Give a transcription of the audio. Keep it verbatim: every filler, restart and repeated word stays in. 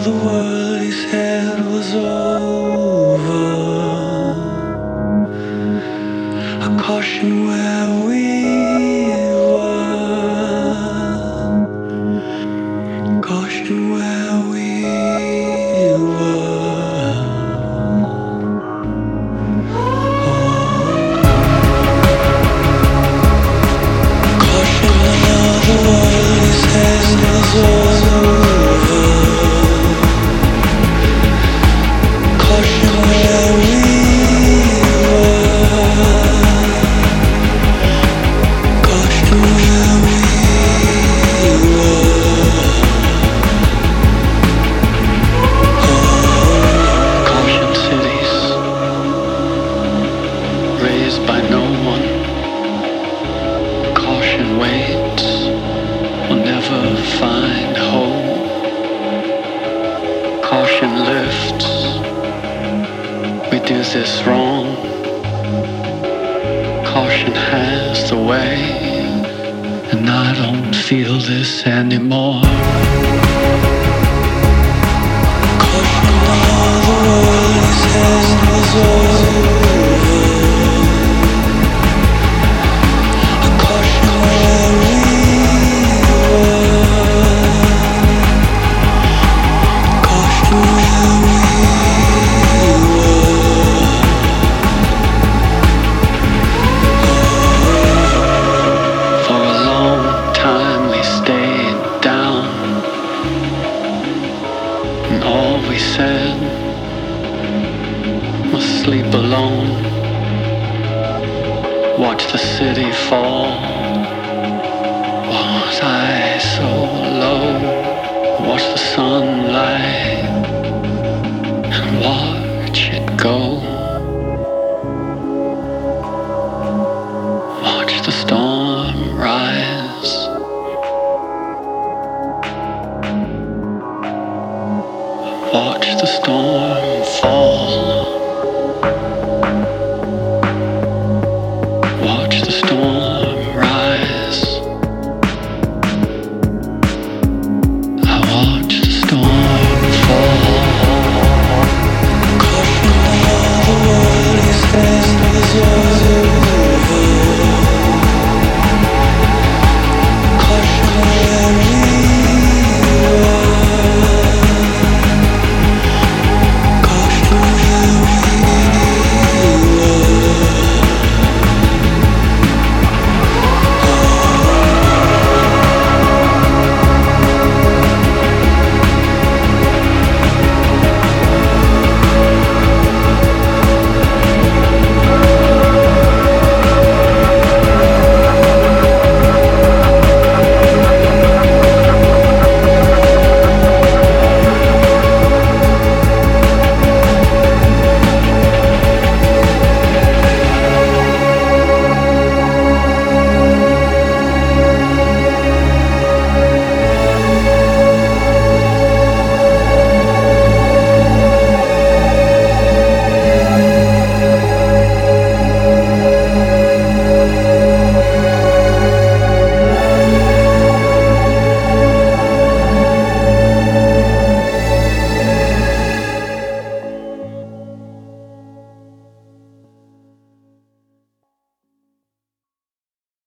the world he said was over. A caution where we were. Caution where we were. Caution now the world he said was over. Caution where we by no one. Caution waits, will never find home. Caution lifts, we do this wrong. Caution has the way, and I don't feel this anymore. Caution all the world is held was over. We said must sleep alone, watch the city fall. Was I so low? Watch the sunlight and watch it go. Watch the storm rise. Watch the storm